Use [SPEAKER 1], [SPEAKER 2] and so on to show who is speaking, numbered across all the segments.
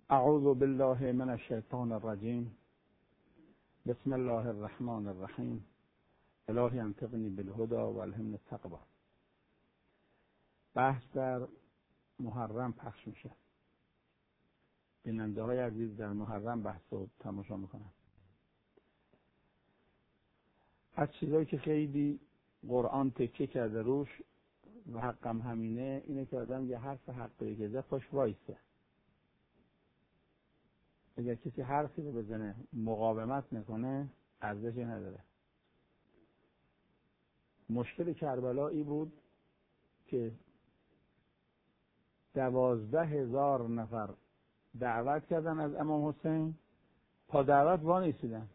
[SPEAKER 1] اعوذ بالله من الشیطان الرجیم. بسم الله الرحمن الرحیم. الهی انطقنی بالهدی و الهمنی التقوی. بحث در محرم پخش میشه. بیننده های عزیز در محرم بحث رو تماشا میکنن. از چیزایی که خیلی قرآن تکیه کرده روش و حقم همینه، اینه که آدم یه حرف حقی که زد پاش وایسه. اگر کسی حرفی رو بزنه مقاومت نکنه ارزشی نداره. مشکل کربلا ای بود که 12,000 نفر دعوت کردن از امام حسین، پا دعوت وانیستادن.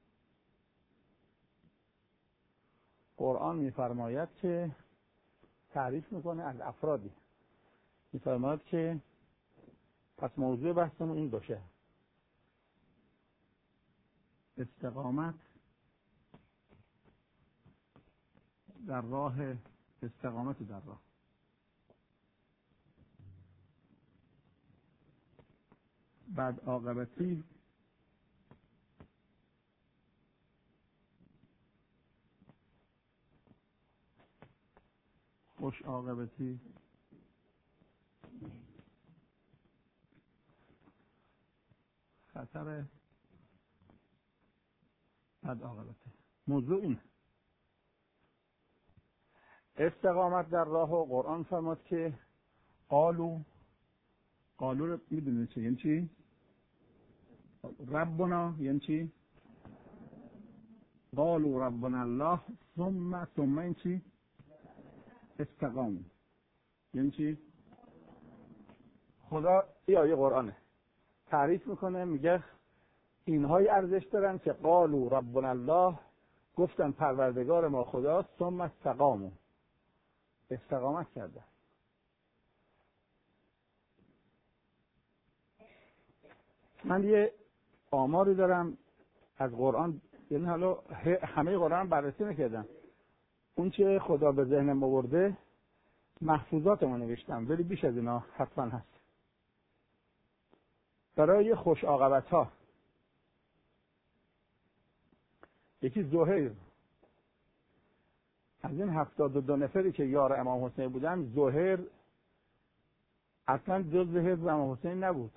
[SPEAKER 1] قرآن میفرماید که تعریف میکنه از افرادی، میفرماید که پس موضوع بحثمون این باشه: استقامت در راه، استقامت در راه. بد عاقبتی خوش عاقبتی خطر بد عاقبتی. موضوع این استقامت در راه و قرآن فرمود که قالو رو میدونید چه یعنی چی؟ ربنا یعنی چی؟ قالو ربنا الله ثم این چی؟ استقام یعنی چی؟ خدا این آیه قرآنه تعریف میکنه، میگه اینهای ارزش دارن که قالو ربنا الله، گفتن پروردگار ما خداست، ثم استقاموا، استقامت کردن. من یه آماری دارم از قرآن، یعنی حالا همه قرآن بررسی نکردم، اون چه خدا به ذهنم آورده محفوظات ما نوشتم، ولی بیش از اینا حتما هست. برای خوش عاقبت ها، یکی زهیر، از این 72 نفری که یار امام حسین بودن، زهیر اصلا جز حزب امام حسین نبود.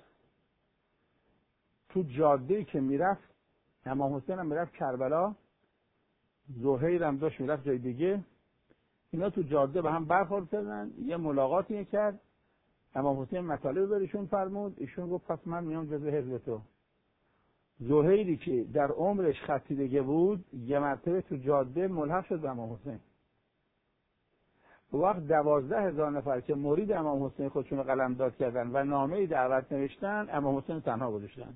[SPEAKER 1] تو جاده‌ای که میرفت، امام حسین هم میرفت کربلا، زهیر هم داشت میرفت جای دیگه، اینا تو جاده به هم برخورد کردن، یه ملاقاتی کرد، امام حسین مطالب برایشون فرمود، ایشون گفت پس من میام جز حزب تو. زهیری که در عمرش خطیدگی بود، یه مرتبه تو جاده ملحق شد به امام حسین. وقت 12,000 نفر که مرید امام حسین خودشون قلمداد کردن و نامه دعوت نوشتن، امام حسین تنها گذاشتن.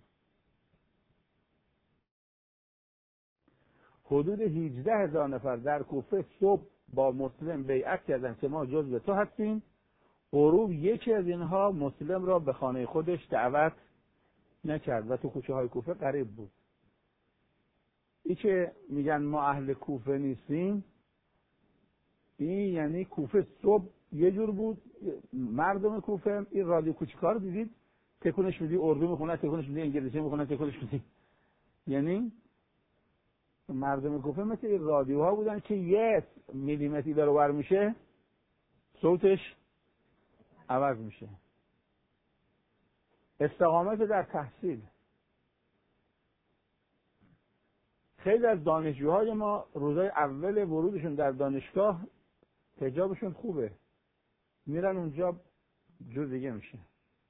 [SPEAKER 1] حدود 18,000 نفر در کوفه صبح با مسلم بیعت کردن که ما جزو تو هستیم. غروب یکی از اینها مسلم را به خانه خودش دعوت نکرد و تو کوچه های کوفه غریب بود. این که میگن ما اهل کوفه نیستیم، این یعنی کوفه صبح یه جور بود. مردم کوفه این رادیو کوچیکا رو دیدید، تکونش میدی اردو میخونه، تکونش میدی انگلیسی میخونه، تکونش میدی، یعنی مردم کوفه مثل این رادیوها بودن که یه میلیمتری برابر میشه صوتش عوض میشه. استقامت در تحصیل. خیلی از دانشجوهای ما روزای اول ورودشون در دانشگاه حجابشون خوبه، میرن اونجا جور دیگه میشه.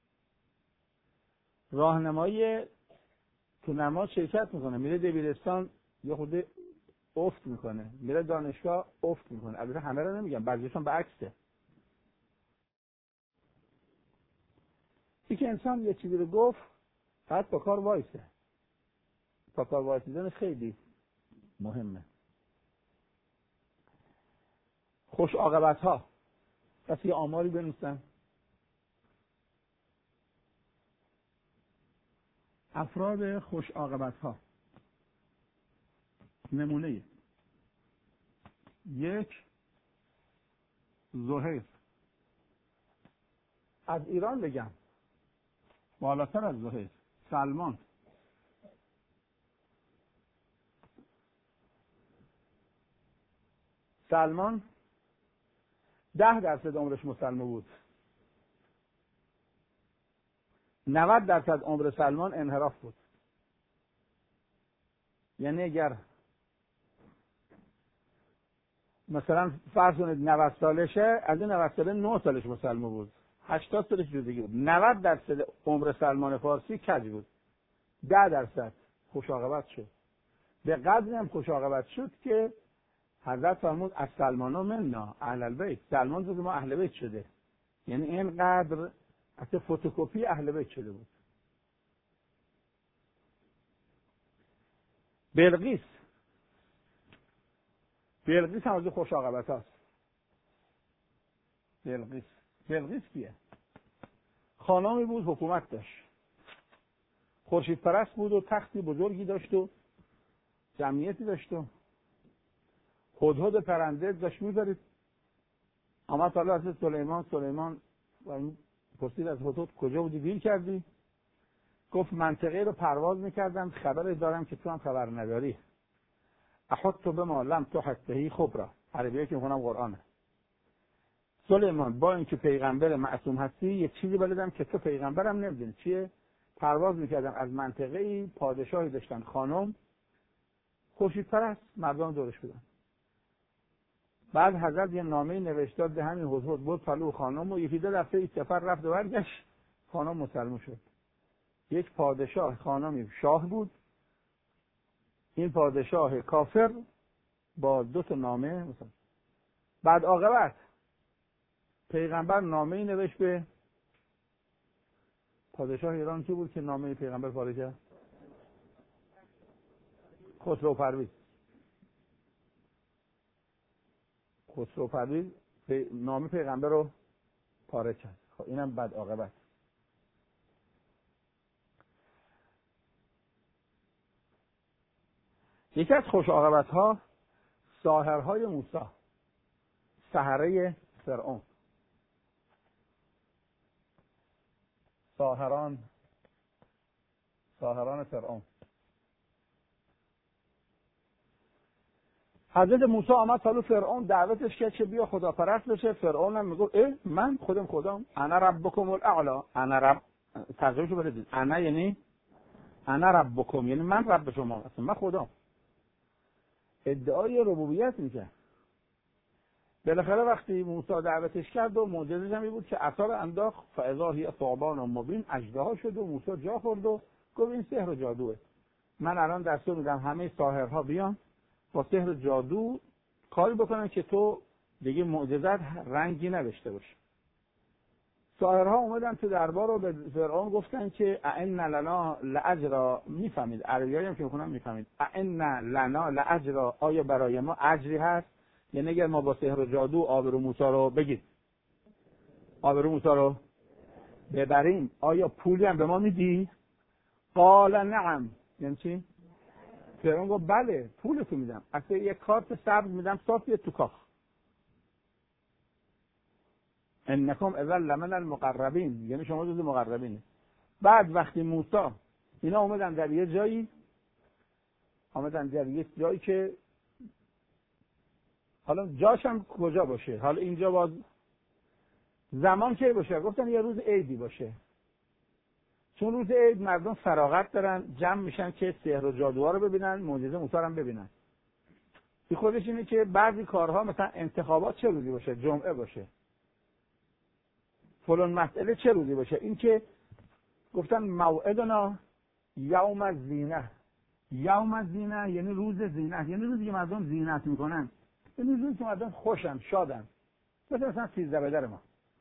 [SPEAKER 1] راهنمایی تو نماز شرکت میکنه، میره دبیرستان یه خود افت میکنه، میره دانشگاه افت میکنه. البته همه رو نمیگم، بعضیشون برعکسه. این که انسان یه چیزی رو گفت بعد با کار وایسه. با کار وایسیدن خیلی مهمه. خوش عاقبت ها، پس یه آماری بنویسن. افراد خوش عاقبت ها. نمونه 1 زهیر. از ایران بگم بالاتر از زهیر. سلمان 10% عمرش مسلمه بود. 90% عمر سلمان انحراف بود. یعنی اگر مثلا فرض کنید 90 سالشه، از این 90 ساله 9 سالش مسلمه بود، 80 سالش جدگی بود. 90% عمر سلمان فارسی کج بود. 10% خوش عاقبت شد. به قدری هم خوش عاقبت شد که حضرت فرمود از سلمان و منا اهل البیت، سلمان جز ما اهل بیت شده. یعنی اینقدر اصلا فتوکپی اهل بیت شده بود. بلقیس هم از خوش عاقبت هاست. بلقیس کیه؟ خانمی بود، حکومت داشت، خورشید پرست بود و تختی بزرگی داشت و جمعیتی داشت و هدهد پرنده داشت می‌ذارید. آمد حالا از سلیمان پرسید از هدهد کجا بودی دیر کردی؟ گفت منطقه رو پرواز میکردم، خبری دارم که تو هم خبر نداری. احط به ما لم تحط بهی خبرا، عربیه که میخونم قرآنه. سلیمان با اینکه پیغمبر معصوم هستی یک چیزی بلدم که تو پیغمبرم نمیدونی چیه. پرواز میکردم از منطقه ای، پادشاهی داشتن خانم خورشید پرست، مردم دورش بودن. بعد حضرت یه نامه نوشت داد به همین هدهد، بود پلو خانم و یکی دو دفعه این سفر رفت و برگشت، خانم مسلمان شد. یک پادشاه خانمی شاه بود، این پادشاه کافر با 2 نامه مثلا. بعد عاقبت پیغمبر نامه نوشت به پادشاه ایران کی بود که نامه پیغمبر پاره کرد؟ خسرو پرویز نامه پیغمبر رو پاره کرد. خب اینم بعد عاقبت. یکی از خوش عاقبت ها ساحرهای موسی، سحره فرعون، ساحران فرعون. حضرت موسی آمد سالو فرعون دعوتش کرد که بیا خداپرست بشه. فرعون هم میگه من خودم انا ربکم الاعلی، انا رب، ترجمهشو بدید، انا یعنی انا ربکم، یعنی من رب شما هستم، من خدا. ادعای ربوبیت میکنه. بالاخره وقتی موسی دعوتش کرد و معجزه‌ش هم بود که عصا رو انداخت، فاذا هی ثعبان مبین، اژدها شد و موسی جا خورد و گفت این سحر و جادوه. من الان دستور میدم همه ساحرها بیان با سحر جادو کاری بکنن که تو دیگه معجزت رنگی نداشته باشه. ساحرها اومدن تو دربار و به فرعون گفتن که ائن لنا لاجرا، میفهمید عربیایی هم که میخونن میفهمید، ائن لنا لاجرا، آیا برای ما اجری هست؟ یعنی اگر ما با سحر و جادو آبرو موسی رو بگید، آبرو موسی رو ببریم، آیا پولی هم به ما میدی؟ قال نعم. یعنی چی؟ فرعون گفت بله پولتو میدم، اصلا یک کارت سبز میدم صافیه تو کاخ. انکم اذا لمن المقربین، یعنی شما جز مقربینه. بعد وقتی موسی اینا اومدن در یه جایی که حالا جاش هم کجا باشه، حالا اینجا باز زمان کی باشه؟ گفتن یه روز عیدی باشه، چون روز عید مردم فراغت دارن جمع میشن که سحر و جادوها رو ببینن، معجزه موسی رو ببینن. این خودش اینه که بعضی کارها مثلا انتخابات چه روزی باشه؟ جمعه باشه. فلان مسئله چه روزی باشه؟ این که گفتن موعدنا یوم الزینه. یوم الزینه یعنی روز زینت، یعنی روزی که مردم زینت میکنن، یعنی روزی که مردم خوشن، شادن. مثلا 13 بدر ما.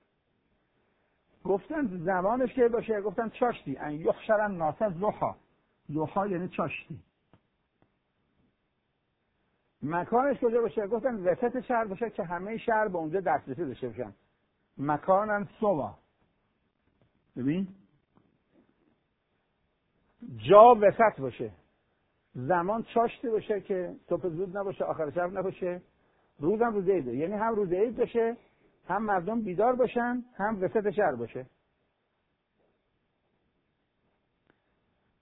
[SPEAKER 1] گفتن زمانش که باشه؟ گفتن چاشتی، ان یحشر الناس ضحی. ضحی یعنی چاشتی. مکانش کجا باشه؟ گفتن وسط شهر باشه که همه شهر به اونجا دسترسی داشته باشن. مکانن سوا. ببین جا وسط باشه، زمان چاشتی باشه که صبح زود نباشه، آخر شب نباشه، روزم روز عیده، یعنی هم روز عید باشه، هم مردم بیدار باشن، هم وسط شهر باشه.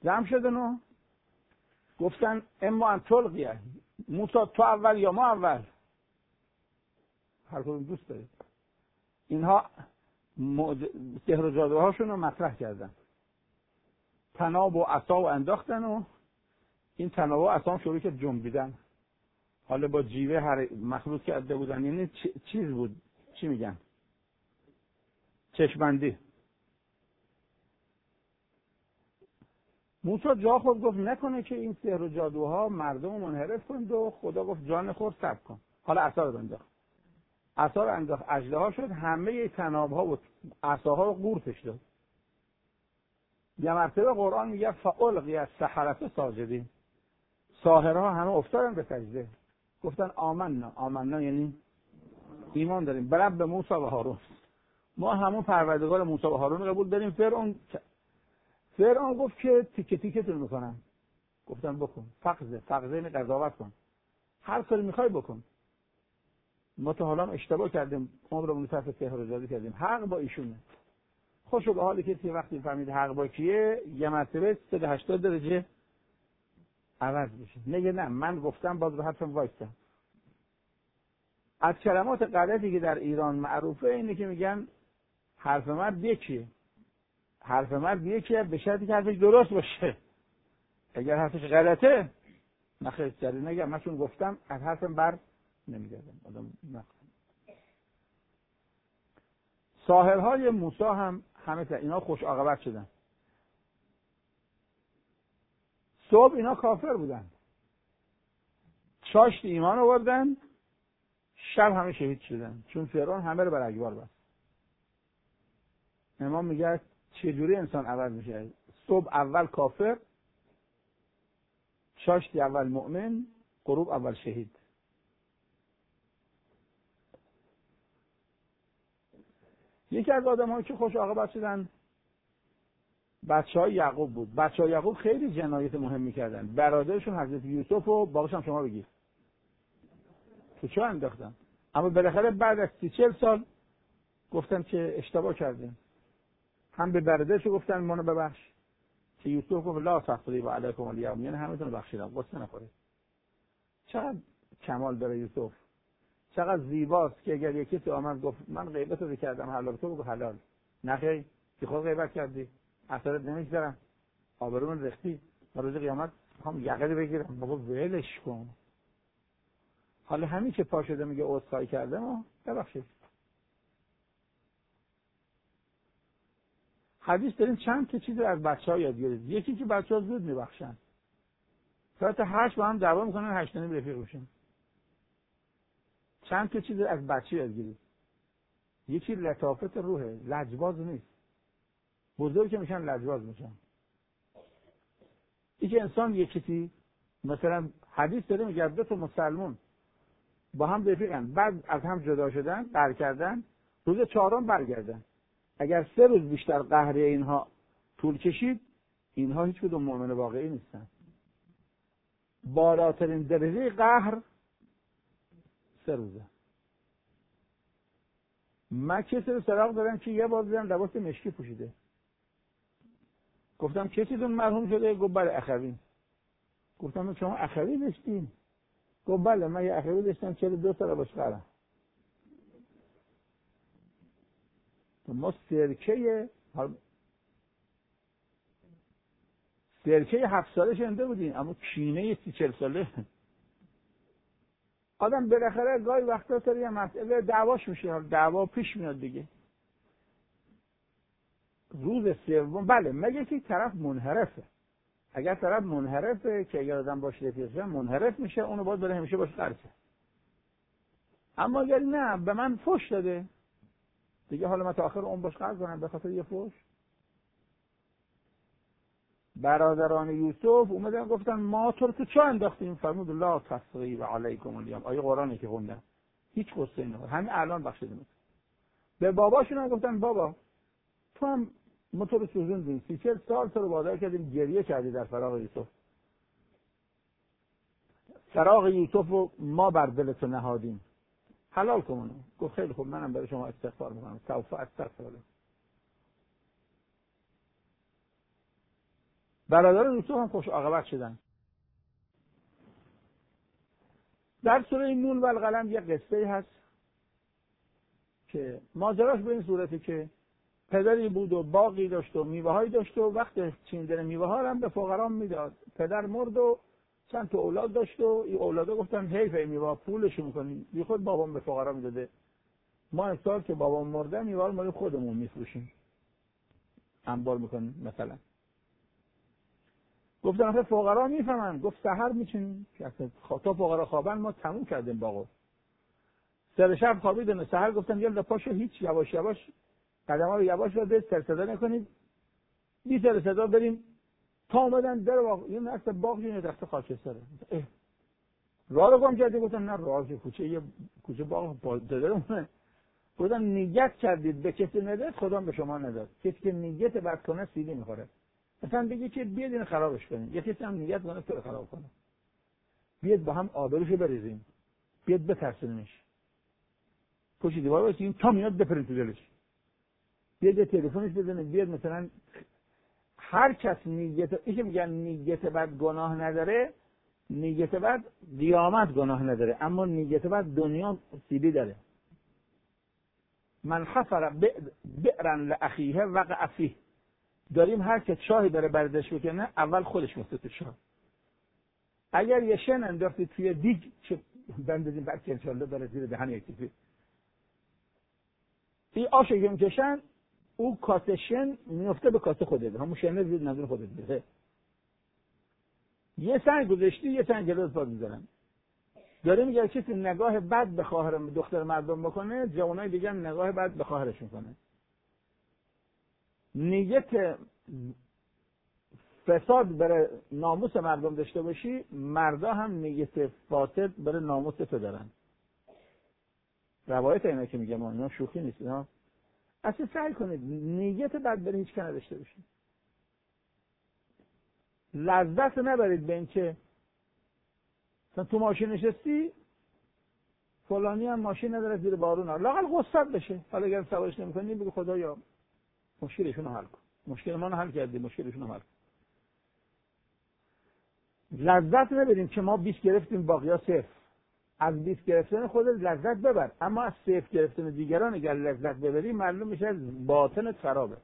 [SPEAKER 1] جمع شدن و گفتن اما ان تلقیه، موسی تو اول یا ما اول، هر کدوم دوست دارید. اینها سحر و جادوهاشون رو مطرح کردن، طناب و عصا و انداختن و این طناب و عصا شروع کرد جنبیدن. حالا با جیوه هر مخلوط کرده بودن، یعنی چیز بود، چی میگن، چشمندی. موسی جا خود گفت نکنه که این سحر و جادوها مردم رو منحرف کنند و خدا گفت جان خود صبر کن. حالا عصا رو انداخت، عصا رو انداخت، اژدها شد، همه طناب‌ها و عصاها رو قورتش داد. یه مرتبه قرآن میگه فالقی السحرة ساجدین، ساحرها همه افتادن به سجده، گفتن آمنا. آمنا یعنی ایمان داریم به رب موسی و هارون، ما همون پروردگار موسی و هارون قبول داریم. فرعون گفت که تیکه تیکتون میکنم. گفتن بکن، فقزه یعنی قضاوت کن، هر کاری میخوای بکن، ما تا حالا اشتباه کردیم، عمرمون صرف سحر و جادو کردیم، حق با ایشونه. خوشو به حالی که وقتی فهمید حق با کیه، یه مرتبه 180 درجه عوض بشه، نگه نه من گفتم باز به حرفم وایسم. از کلمات غلطی که در ایران معروفه اینه که میگن حرف مرد یکیه، حرف مرد یکیه به شرطی که حرفش درست باشه. اگر حرفش غلطه نخیر سری نگم، من چون گفتم از حرفم بر نمیگردم. ساحرهای موسی هم همه اینا خوش عاقبت شدن. صبح اینا کافر بودن، چاشت ایمان آوردن، شب همه شهید شدن، چون فرعون همه رو بر اجبار بست. امام میگه چجوری انسان عوض میشه؟ صبح اول کافر، چاشت اول مؤمن، غروب اول شهید. یکی از آدم‌هایی که خوش عاقبت شدن بچه‌های یعقوب بود. بچه‌های یعقوب خیلی جنایت مهم می‌کردن. برادرشون حضرت یوسف و باباش هم شما بگید تو چه انداختن، اما بالاخره بعد از 30-40 سال گفتن که اشتباه کردیم. هم به برادرش گفتن منو ببخش، که یوسف گفت لا تقریبا علیکم الیوم، یعنی همتون رو بخشیدم، قصه نخورید. چقدر کمال داره یوسف، چقدر زیباست که اگر یکی تو آمد گفت من غیبت رو کردم حلال، تو بگو حلال، نخیر که خود غیبت کردی، اثرت نمیگذارم، آبرومون ریختی، و روز قیامت هم یقه بگیرم، بابا ولش کن. حالا همین که پا شده میگه عذرخواهی کردم ببخشید. حدیث داریم چند تا چیز از بچه‌ها یاد گرفت. یکی که بچه‌ها زود میبخشن، ساعت 8 با هم دعوا میکنن، 8 رفیق میشن. چند تا چیز از بچه یاد گرفت. یکی لطافت روحه، لجباز نیست. بزرگ که میشن لجباز میشن. اینکه انسان یکی مثلا حدیث داره میگه دو تا مسلمان با هم رفیقن، بعد از هم جدا شدن، قهر کردن، روز 4 برگردن. اگر 3 روز بیشتر قهر اینها طول کشید، اینها هیچ کدوم مؤمن واقعی نیستن. بالاترین درجه قهر 3 روزه. من کسی رو سراغ دارم که یه بار دیدم لباس مشکی پوشیده. گفتم کسی دون مرحوم شده؟ گفت بله اخوی. گفتم شما اخوی داشتین؟ گفت بله من یه اخوی داشتم 42 سال باش قهرم. ما سرکه 7 ساله شنده بودیم، اما کینه 30-40 ساله. آدم بالاخره گاهی وقتا سر یه مسئله دعواش میشه، دعوا پیش میاد دیگه. روز سوم بله مگه که طرف منحرفه. اگر طرف منحرفه که اگر آدم باش رفیق شه منحرف میشه، اونو باید بره همیشه باش قرصه. اما اگر نه به من فحش داده دیگه، حالا من تا آخر اون باش قرض کنم به خاطر یه فحش. برادران یوسف اومدن گفتن ما تو رو تو چه انداختیم؟ فرمود لا تثریب علیکم الیوم. آیه قرآنی که خوندن هیچ قصه نه، همین الان بخشیده میشه. به باباشون هم گفتن بابا تو هم ما تو رو سوزوندیم، 30-40 سال تو رو وادار کردیم، گریه کردی در فراق یوسف. فراق یوسف رو ما بر دلت نهادیم، حلال کن. گفت خیلی خوب منم برای شما استغفار میکنم، سوف استغفر. برادر یوسف هم خوش عاقبت شدن. در سوره نون و القلم یک قصه هست که ماجراش به این صورتی که پدری بود و باغی داشت و میوه‌هایی داشت و وقت چیندن میوه‌ها هم به فقرا میداد. پدر مرد و چند تا اولاد داشت و این اولادا گفتن حیف میوه پولش می‌کنیم، بی خود بابام به فقرا میداده. ما امسال که بابام مرده میوه رو خودمون میفروشیم، انبار می‌کنیم مثلا. گفتن آخه فقرا میفهمن. گفت سحر میچینیم که تا فقرا خوابن ما تموم کردیم باغو. سر شب خوابیدن، سحر گفتن یلا پاشو، هیچ یواش یواش قدم‌ها رو یواش رو سر صدا نکنید، بی سر صدا بریم. تا اومدن در باغ، این اصل باغ یه درخت خاکستره. راه رو گم کردی؟ گفتن نه راه کوچه، یه کوچه باغ دادرمونه. گفتن نیت کردید به کسی نداد، خدا به شما نداد. کسی که نیت بد کنه سیلی میخوره. مثلا بگی که بیاد این خرابش کنیم، یکی هم نیت کنه تو خراب کنه. بیاد با هم آبروشو بریزیم، بیاد بترسونیمش، پشت دیوار وایسیم تا میاد بپرید تو دلش، بیاد تلفنش بزنه، بیاد مثلا هر کس نیت، این که میگن نیت بد گناه نداره، نیت بد قیامت گناه نداره، اما نیت بد دنیا سیلی داره. من حفر بئرا لاخیه وقع فیه. داریم هر که چاهی داره بردش بکنه اول خودش میفته تو چاه. اگر یه شن انداختی توی دیگ چه بندازیم بعد که انشالله داره زیر دهن یکی این آشو که میکشن، او کاسه شن میفته به کاسه خودت، همون شنه زیر نظر خودت بیره. یه سنگ گذاشتی یه سنگ جلوت پاد میذارن. داره میگه کسی نگاه بد به خواهر دختر مردم بکنه، جوانای دیگه هم نگاه بد به خواهرش میکنه. نیت فساد برای ناموس مردم داشته باشی، مردا هم نیت فاسد برای ناموس تو دارن. روایت اینا که میگم اینا شوخی نیست ها. اصلا سعی کنید نیت بد برای هیچ کس نداشته باشید. لذت نبرید به این که مثلا تو ماشین نشستی فلانی هم ماشین نداره زیر بارون ها، لااقل غصت بشه. حالا اگر سوارش نمی‌کنی بگو خدایا مشکلشون رو حل کن، مشکل ما رو حل کردی، مشکلشون رو حل کن. لذت نبریم که ما 20 گرفتیم باقیا 0. از 20 گرفتن خودت لذت ببر، اما از 0 گرفتن دیگران اگر لذت ببری معلوم میشه از باطنت خرابه.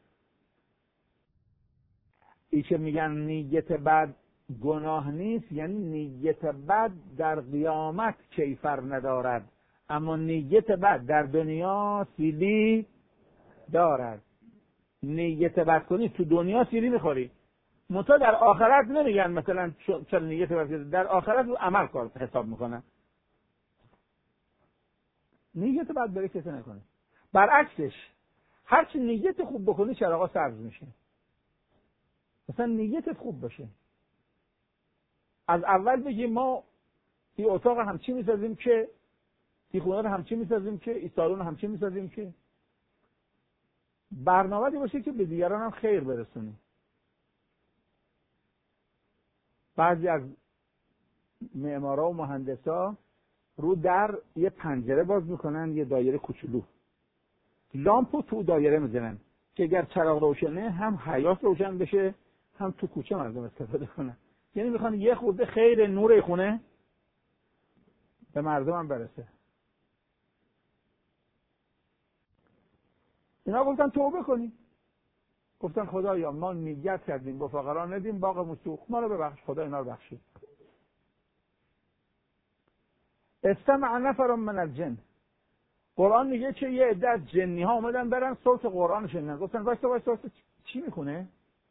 [SPEAKER 1] این که میگن نیت بد گناه نیست، یعنی نیت بد در قیامت کیفر ندارد، اما نیت بد در دنیا سیلی دارد. نیت بد کنی تو دنیا سیلی میخوری، منتها در آخرت نمیگن مثلا چرا نیت بد، در آخرت رو عمل کار حساب میکنن. نیت بد برای کسی نکنه. برعکسش هرچی نیت خوب بکنی چراغا سبز میشه. مثلا نیتت خوب باشه، از اول بگی ما این اتاق همچی میسازیم که، این خونه رو همچی میسازیم که، این سالن همچی میسازیم که، برنامه‌ای باشه که به دیگران هم خیر برسونی. بعضی از معمارا و مهندسا رو در یه پنجره باز میکنن، یه دایره کوچولو، لامپو تو دایره میزنن که اگر چراغ روشنه هم حیاط روشن بشه هم تو کوچه مردم استفاده کنن. یعنی میخوان یه خورده خیر نور خونه به مردم هم برسه. اینا گفتن توبه کنیم، گفتن خدایا ما نیت کردیم با فقرا ندیم، باغمون سوخت، ما رو ببخش. خدا اینا رو بخشید. استمع نفر من الجن. قرآن میگه که یه عده از جنی ها اومدن برن صوت قرآن شنیدن. گفتن واسه چی میخونه؟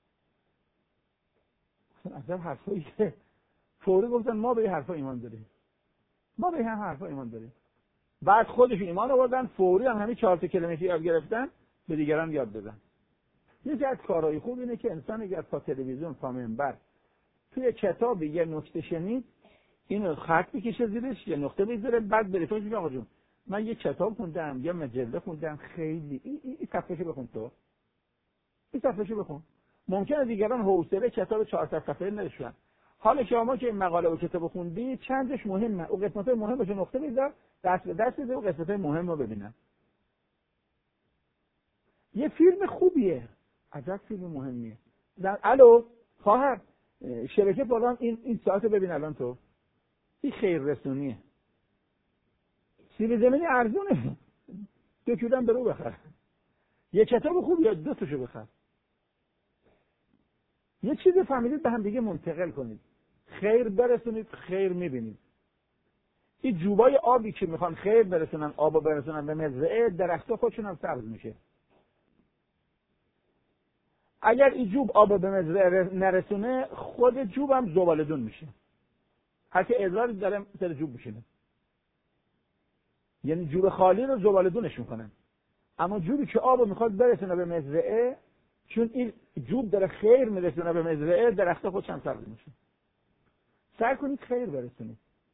[SPEAKER 1] گفتن اصلا حرفایی که فوری گفتن ما به این حرفا ایمان داریم، ما به این حرفا ایمان داریم. بعد خودشون ایمان آوردن، فوری هم همین 4 کلمه یاد گرفتن به دیگران یاد دادن. یکی از کارهای خوب اینه که انسان اگر تا تلویزیون تا منبر توی کتابی یه نکته شنید اینو خط بکشه زیرش، یه نقطه بذاره، بعد بره توش بگه آقا جون من یه کتاب خوندم، یه مجله خوندم، خیلی این صفحه‌شو بخون، تو این صفحه‌شو بخون. ممکنه دیگران حوصله کتاب 400 صفحه‌ای نداشتن. حالا شما که این مقاله و کتاب خوندی چندش مهمه، او قسمت‌های مهمش نقطه بذار، دست به دست بده و قسمت‌های مهم رو ببینن. یه فیلم خوبیه، عجب فیلم مهمیه. الو خواهر شبکه فلان این ساعت ببین الان تو این خیر رسونیه. سیب زمینی ارزونه 2 کیلو برو بخر. یه کتاب خوب یا 2 تاشو بخر. یه چیزی فهمیدید به هم دیگه منتقل کنید. خیر برسونید، خیر میبینید. این جوبای آبی که میخوان خیر برسونن، آبو برسونن به مزرعه، درخت‌ها خودشون هم سبز میشه. اگر این جوب آب به مزرعه نرسونه، خود جوب هم زباله‌دون میشه. هر که ادرار داره سر جوب میشینه. یعنی جوب خالی رو زباله‌دونش میکنن. اما جوبی که آبو میخواد برسونه به مزرعه، چون این جوب داره خیر میرسونه به مزرعه، درخت‌ها خودشون هم سبز میشه. سعی کنید خیر برسونید.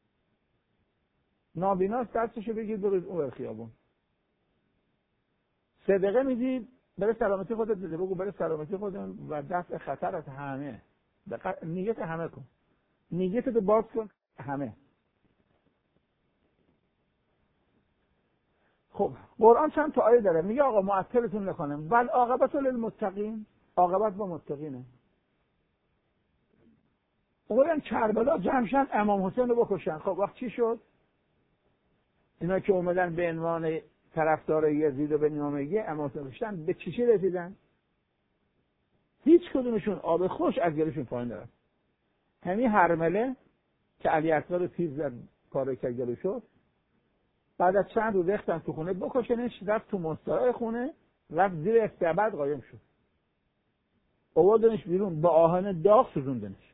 [SPEAKER 1] نابیناست دستشو بگید برو اون خیابون. صدقه میدید برای سلامتی خودت بده، بگو برای سلامتی خودم و دفع خطر از همه. نیت همه کن. نیت رو باز کن همه. خب قرآن چند تا آیه داره میگه آقا معطلتون نکنم بل عاقبت للمتقین، عاقبت با متقینه. اومدن کربلا جمعشن امام حسین رو بکشن. خب وقت چی شد؟ اینا که اومدن به عنوان طرفدار یزید و بنی امیه امام حسین کشتن، به چی رسیدن؟ هیچ کدومشون آب خوش از گلشون پایین دارن. همین هرمله که علی اکبر تیر زد پاره کرد گلوشو، بعد از چند روز ریختن تو خونه بکشنش، رفت تو مسترای خونه، رفت زیر استعبد قایم شد. آوردنش بیرون با آهن داغ سوزوندنش.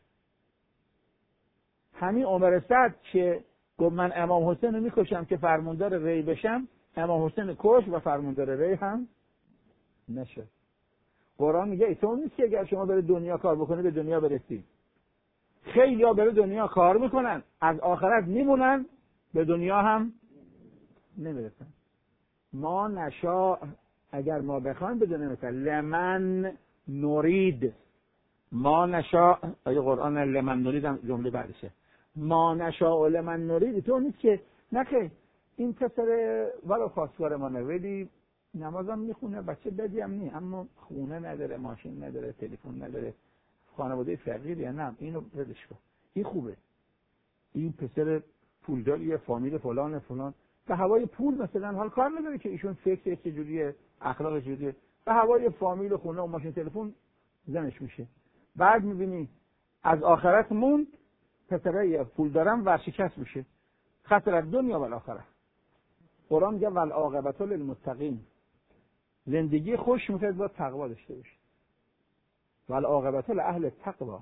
[SPEAKER 1] همین عمر سعد که گفت من امام حسین رو میکشم که فرماندار ری بشم، امام حسین کش و فرماندار ری هم نشد. قرآن میگه ایتون نیست که اگر شما برای دنیا کار بکنی به دنیا برسی. خیلی ها برای دنیا کار میکنن، از آخرت میمونن، به دنیا هم نمیرسن. ما نشاء، اگر ما بخوایم بدونیم مثلا لمن نرید، ما نشاء، آیه قرآن لمن نرید هم جمله بعدشه. ما نشاء لمن نرید تو نیست که نخیر این پسر ولو خواستگار ما ولی نمازم میخونه، بچه بدی هم نی، اما خونه نداره، ماشین نداره، تلفن نداره، خانواده فقیریه، نه اینو ردش کن، این خوبه، این پسر پولداریه، فامیل فلان فلان، به هوای پول مثلا حال کار نداره که ایشون فکر چجوریه، اخلاق چجوریه، به هوای فامیل و خونه و ماشین تلفن زنش میشه. بعد میبینی از آخرت موند، پسرای پول دارم ورشکست میشه، خسر دنیا و آخرت. قرآن میگه والعاقبت للمتقین، زندگی خوش میتونه با تقوا داشته باشه. والعاقبت لاهل التقوا،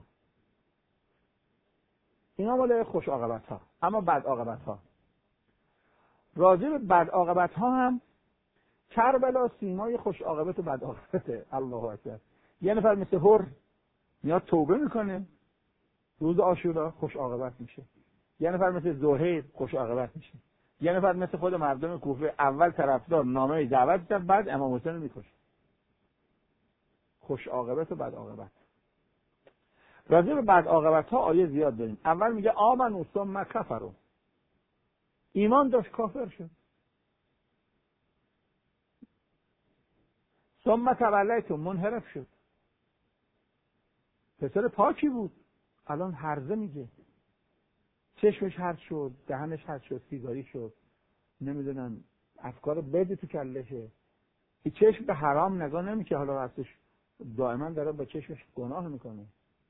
[SPEAKER 1] اینا مال خوش عاقبت ها. اما بد عاقبت ها، راجع به بد عاقبت ها هم کربلا سیمای خوش عاقبت و بد عاقبته. الله اکبر. یه نفر مثل هر میاد توبه میکنه، روز عاشورا خوش عاقبت میشه. یه نفر مثل زهیر خوش عاقبت میشه. یه نفر مثل خود مردم کوفه اول طرفدار نامه دعوت کرد، بعد امام حسین رو میکشه. خوش عاقبت و بد عاقبت. راجع به بد عاقبت ها آیه زیاد داریم. اول میگه آمنوا ثم کفروا، ایمان داشت کافر شد. ثم تولیتم، منحرف شد. پسر پاکی بود، الان هرزه میگه، چشمش هرز شد، دهنش هرز شد، سیگاری شد، نمیدونم افکار بدی تو کلشه. این چشم به حرام نگاه نمیشه، حالا راستش دائما داره با چشمش گناه میکنه.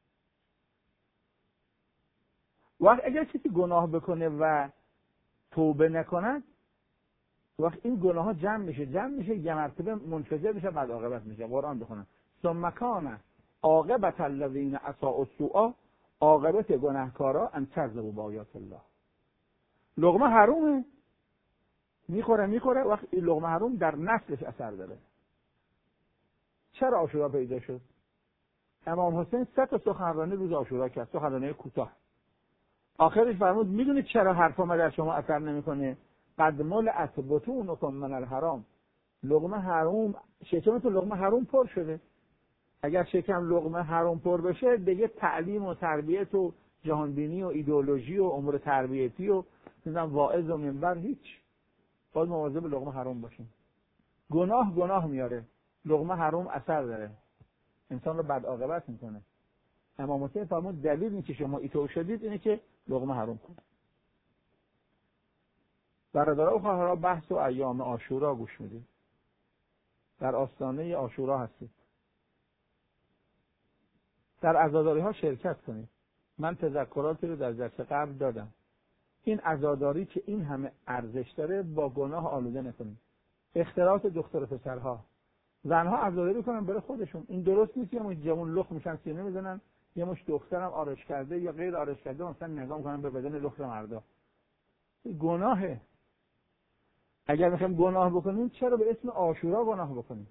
[SPEAKER 1] وقت اگر کسی گناه بکنه و توبه نکند، وقت این گناه ها جمع میشه یه مرتبه منفجر میشه، بعد عاقبت میشه. قرآن بخونم ثم کان عاقبت الذین اساءوا السوء، عاقبت گناهکارا ان کذبوا بآیات الله. لقمه حرومه، میخوره، وقت این لقمه حروم در نسلش اثر داره. چرا عاشورا پیدا شد؟ امام حسین 3 تا سخنرانی روز عاشورا کرد، سخنرانی کوتاه. آخرش فرمود میدونید چرا حرفم در شما اثر نمیکنه؟ قد ملئت بطونکم من الحرام. لقمه حروم، شکمتون لقمه حروم پر شده. اگر شکم لقمه حروم پر بشه، دیگه تعلیم و تربیت و جهانبینی و ایدئولوژی و امور تربیتی و مثلا واعظ و منبر هیچ. باید مواظب لقمه حروم باشیم. گناه میاره، لقمه حروم اثر داره، انسان رو بد عاقبت میکنه. امام حسین فرمود دلیل این که شما اینطور شدید اینه که لقمه حرام کنید. برادرها و خواهرها بحث و ایام عاشورا گوش میدید. در آستانه عاشورا هستید. در عزاداری ها شرکت کنید. من تذکراتی رو در جلسه قبل دادم. این عزاداری که این همه ارزش داره با گناه آلوده نکنید. اختلاط دختر و پسرها، زنها عزاداری کنن برای خودشون. این درست نیست. یه مش جوان لخت میشن سینه میزنن، یه مش دخترم آرایش کرده یا غیر آرایش کرده مثلا نگاه میکنن به بدن لخت مردا. گناهه. اگر میخوایم گناه بکنیم چرا به اسم عاشورا گناه بکنیم؟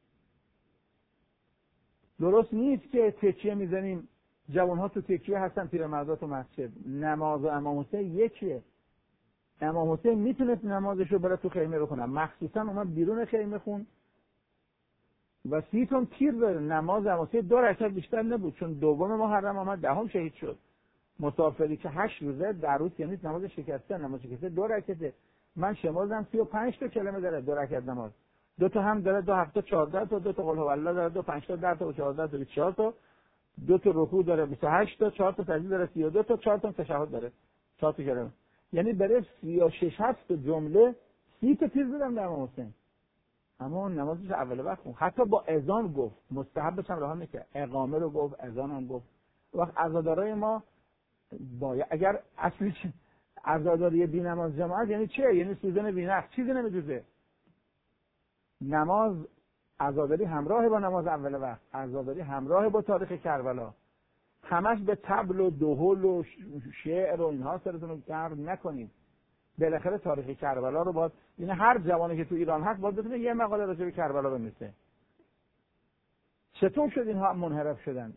[SPEAKER 1] درست نیست که تکیه میزنیم. جوانها تو تکیه هستن، پیرمردا تو مسجد. نماز امام حسین یکیه. امام حسین میتونست نمازشو بره تو خیمه بخونه، مخصوصا اومد بیرون خیمه خون و 30 تن تیر داره. نماز امام حسین 2 رکعت بیشتر نبود، چون دوم محرم آمد، دهم شهید شد. مسافری که 8 روزه در روز یعنی نماز شکسته، نماز شکسته 2 رکعته. من شمردم 35 تا کلمه داره 2 رکعت نماز. 2 تا هم داره 2 7 تا 14 تا، 2 تا قل هو الله داره 2 5 تا 10 تا 14 تا 24 تا، 2 تا رکوع داره 28 تا، 4 تا سجده داره 32 تا، 4 تا تشهد داره 4 تا کلمه. یعنی برای 36 هست جمله 30 تا تیر زدم در امام حسین. اما نمازش اول وقت خون. حتی با اذان گفت، مستحبش هم رها نکرد. اقامه رو گفت، اذان هم گفت. وقت عزادارای ما باید اگر اصلی عزاداری بی نماز جماعت یعنی چه؟ یعنی سوزن بی نقص، چیزی نمیدوزه. نماز عزاداری همراه با نماز اول وقت، عزاداری همراه با تاریخ کربلا. همش به طبل و دهل و شعر و اینها سرتون رو گرم نکنید. بالاخره تاریخ کربلا رو باید، یعنی هر جوانی که تو ایران هست باید بتونه یه مقاله راجع به کربلا بنویسه. چطور شد اینها منحرف شدن؟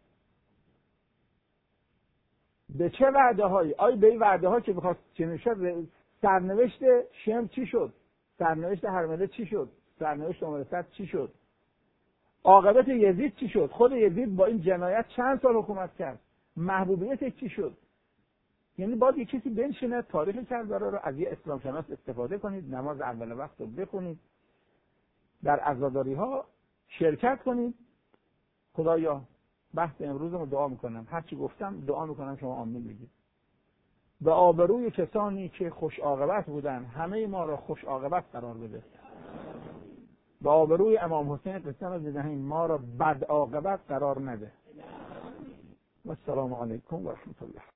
[SPEAKER 1] به چه وعده هایی؟ آیا به این وعده ها که بخواست چنین شد؟ سرنوشت شم چی شد؟ سرنوشت هرمله چی شد؟ سرنوشت عمر صد چی شد؟ عاقبت یزید چی شد؟ خود یزید با این جنایت چند سال حکومت کرد؟ محبوبیت چی شد؟ یعنی باید یک کسی بنشینه تاریخ کربلا رو از یه اسلام شناس استفاده کنید، نماز اول وقت رو بخونید، در عزاداری ها شرکت کنید. خدایا بحث امروز رو دعا میکنم، هر چی گفتم دعا میکنم شما آمین بگید. به آبروی کسانی که خوش عاقبت بودن همه ما را خوش عاقبت قرار بده. به آبروی امام حسین قسم از بدهیم ما را بد عاقبت قرار نده. و السلام علیکم و رحمت الله.